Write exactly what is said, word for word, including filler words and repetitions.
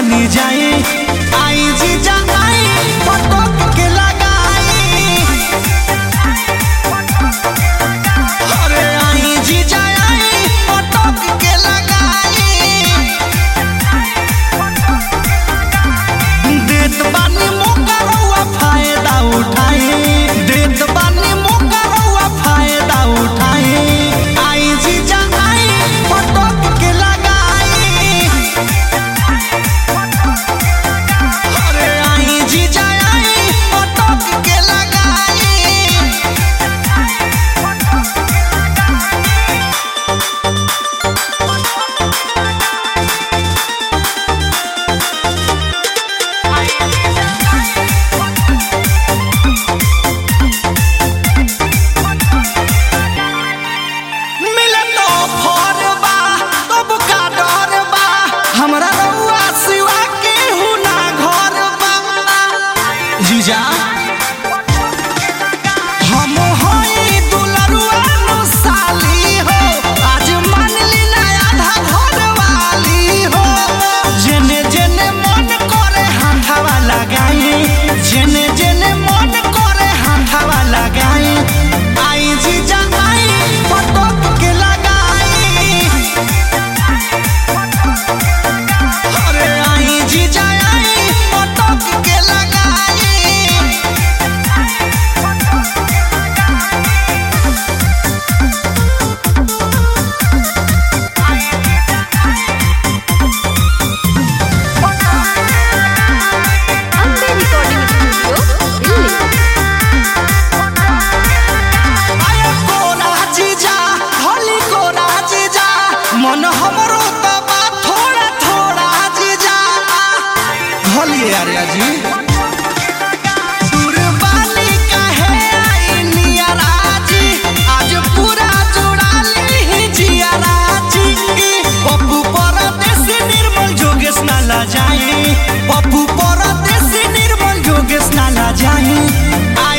तनी जाए आई जीजा आई पटक के लगाई अरे आई जीजा आई पटक के लगाई देत बानी मौका रउआ फायदा उठाए देत बानी मौका रउआ फायदा उठाए आई जीजा आई पटक के लगाई अरे आई जीजा आई पटक के लगाई मिले तो फर बा तब का डर बा हमरा रउआ सिवा केहू ना घर बा जीजा हम होई दुलरुआ नु साली हो आज मान ली ना आधा घर वाली हो जेने जेने मन करे हाथवा लगाई जेने जेने मन करे हाथवा लगाई आई जीजा आई पटक के लगाई अरे आई जीजा आई पटक के लगाई Ambe Recording Studio, Delhi. आया कोना जीजा होली कोना जीजा मन हमरो तबा थोड़ा थोड़ा जीजा होली अरे जी कुर्बानी काहे आई नियरा जी आज पूरा जुड़ा ली जियारा जी पप्पू परदेसी निर्मल जोगेश ना ला जाए पप्पू परदेसी निर्मल जोगेश ना ला जाए